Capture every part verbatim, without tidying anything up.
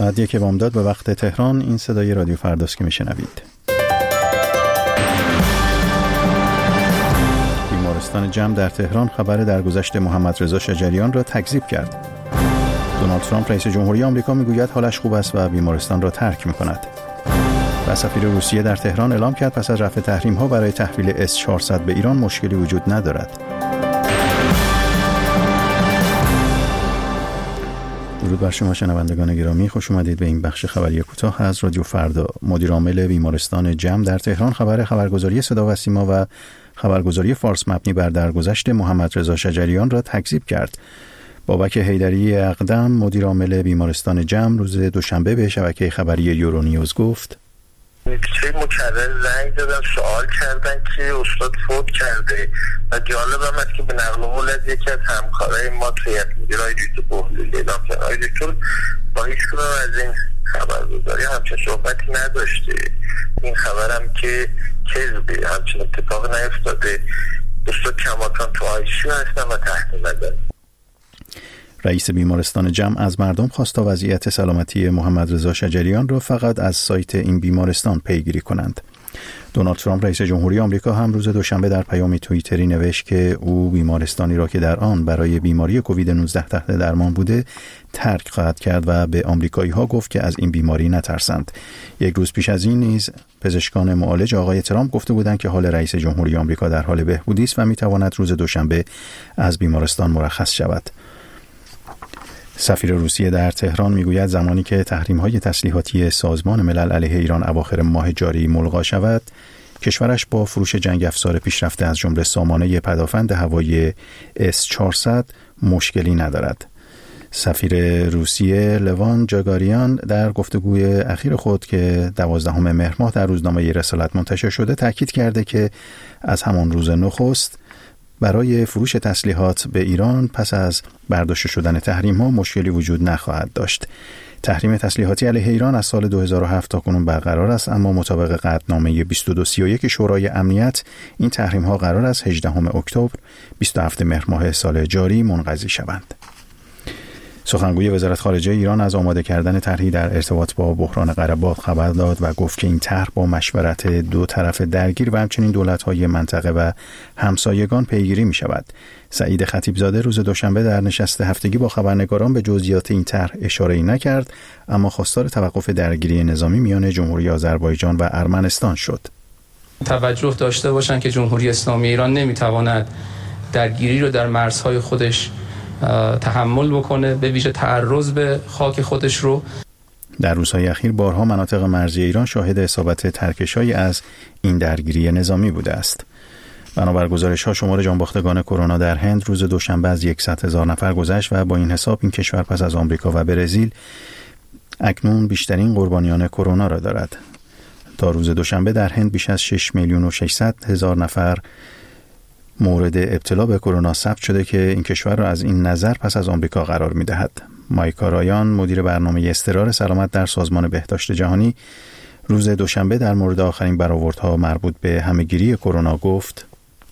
ساعت یک بامداد به وقت تهران. این صدای رادیو فرداست که میشنوید. بیمارستان جمع در تهران خبر درگذشت محمد رضا شجریان را تکذیب کرد. دونالد ترامپ رئیس جمهوری آمریکا میگوید حالش خوب است و بیمارستان را ترک میکند. و سفیر روسیه در تهران اعلام کرد پس از رفع تحریم‌ها برای تحویل اس چهارصد به ایران مشکلی وجود ندارد. درود بر شما شنوندگان گرامی، خوش اومدید به این بخش خبری کوتاه از رادیو فردا. مدیر عامل بیمارستان جمع در تهران خبر خبرگزاری صدا و سیما و خبرگزاری فارس مبنی بر درگذشت محمد رضا شجریان را تکذیب کرد. بابک حیدری اقدم مدیر عامل بیمارستان جمع روز دوشنبه به شبکه خبری یورونیوز گفت: چه مکرر زنگ دادن سوال کردن که استاد فوت کرده و جالب هم است که به نقل قول از یکی از همکارای ما توی مدیرای ریتو بحلیلی اعلام کرد آقای دکتر با هیچ کدوم از این خبرگزاری همچین صحبتی نداشته. این خبرم که کذبه، همچین اتفاق نیفتاده. استاد کماکان تو آیسیو هستن و تحت نظر. رئیس بیمارستان جمع از مردم خواست تا وضعیت سلامتی محمد رضا شجریان را فقط از سایت این بیمارستان پیگیری کنند. دونالد ترامپ رئیس جمهوری آمریکا هم روز دوشنبه در پیامی توییتری نوشت که او بیمارستانی را که در آن برای بیماری کووید نوزده تحت درمان بوده ترک خواهد کرد و به آمریکایی‌ها گفت که از این بیماری نترسند. یک روز پیش از این نیز پزشکان معالج آقای ترامپ گفته بودند که حال رئیس جمهوری آمریکا در حال بهبودی است و می‌تواند روز دوشنبه از بیمارستان مرخص شود. سفیر روسیه در تهران میگوید زمانی که تحریم‌های تسلیحاتی سازمان ملل علیه ایران اواخر ماه جاری ملغا شود، کشورش با فروش جنگ افزار پیشرفته از جمله سامانه پدافند هوایی اس چهارصد مشکلی ندارد. سفیر روسیه لوان جاگاریان در گفتگوی اخیر خود که دوازدهم مهر ماه در روزنامه رسالت منتشر شده تاکید کرده که از همان روز نخست برای فروش تسلیحات به ایران پس از برداشته شدن تحریم‌ها مشکلی وجود نخواهد داشت. تحریم تسلیحاتی علیه ایران از سال دو هزار و هفت تا کنون برقرار است، اما مطابق قطعنامه بیست و دو سی و یک شورای امنیت این تحریم‌ها قرار است هجدهم اکتبر بیست و هفتم مهر ماه سال جاری منقضی شوند. سخنگوی وزارت خارجه ایران از آماده کردن طرحی در ارتباط با بحران قره‌باد خبر داد و گفت که این طرح با مشورت دو طرف درگیر و همچنین دولت‌های منطقه و همسایگان پیگیری می‌شود. سعید خطیبزاده روز دوشنبه در نشست هفتگی با خبرنگاران به جزئیات این طرح اشاره‌ای نکرد، اما خواستار توقف درگیری نظامی میان جمهوری آذربایجان و ارمنستان شد. توجه داشته باشند که جمهوری اسلامی ایران نمی‌تواند درگیری رو در مرزهای خودش تحمل بکنه، به ویژه تعرض به خاک خودش رو. در روزهای اخیر بارها مناطق مرزی ایران شاهد اصابت ترکش‌هایی از این درگیری نظامی بوده است. بنابر گزارش‌ها شمار جانباختگان کرونا در هند روز دوشنبه از صد هزار نفر گذشت و با این حساب این کشور پس از آمریکا و برزیل اکنون بیشترین قربانیان کرونا را دارد. تا روز دوشنبه در هند بیش از شش میلیون و ششصد هزار نفر مورد ابتلا به کرونا ثبت شده که این کشور را از این نظر پس از آمریکا قرار می‌دهد. مایکا رایان مدیر برنامه اضطرار سلامت در سازمان بهداشت جهانی روز دوشنبه در مورد آخرین برآوردها مربوط به همه‌گیری کرونا گفت: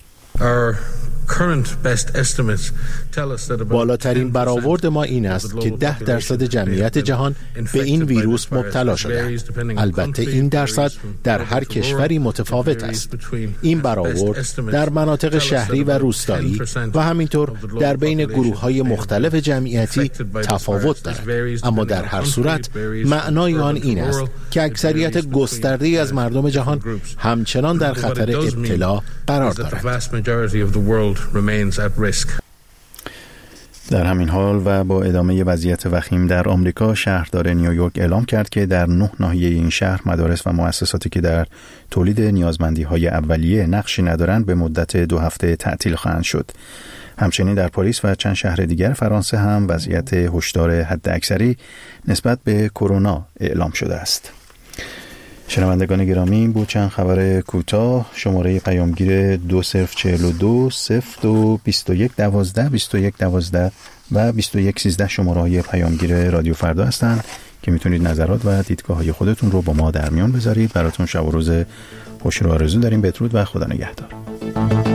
بالاترین برآورد ما این است که ده درصد جمعیت جهان به این ویروس مبتلا شده‌اند. البته این درصد در هر کشوری متفاوت است. این برآورد در مناطق شهری و روستایی و همینطور در بین گروه‌های مختلف جمعیتی تفاوت دارد، اما در هر صورت معنای آن این است که اکثریت گسترده‌ای از مردم جهان همچنان در خطر ابتلا قرار دارند. در همین حال و با ادامه وضعیت وخیم در آمریکا، شهردار نیویورک اعلام کرد که در نه ناحیه این شهر مدارس و مؤسساتی که در تولید نیازمندی‌های اولیه نقشی ندارند به مدت دو هفته تعطیل خواهند شد. همچنین در پاریس و چند شهر دیگر فرانسه هم وضعیت هشدار حداکثری نسبت به کرونا اعلام شده است. شنوندگان گرامی، این بود چند خبر کوتاه. شماره پیامگیر دو صفر چهل و دو صفر دو بیست و یک دوازده بیست و یک دوازده و بیست و یک سیزده شماره های پیامگیر رادیو فردا هستند که میتونید نظرات و دیدگاه های خودتون رو با ما در میان بذارید. براتون شب و روز خوش رو آرزو داریم. بدرود و خدا نگهدار.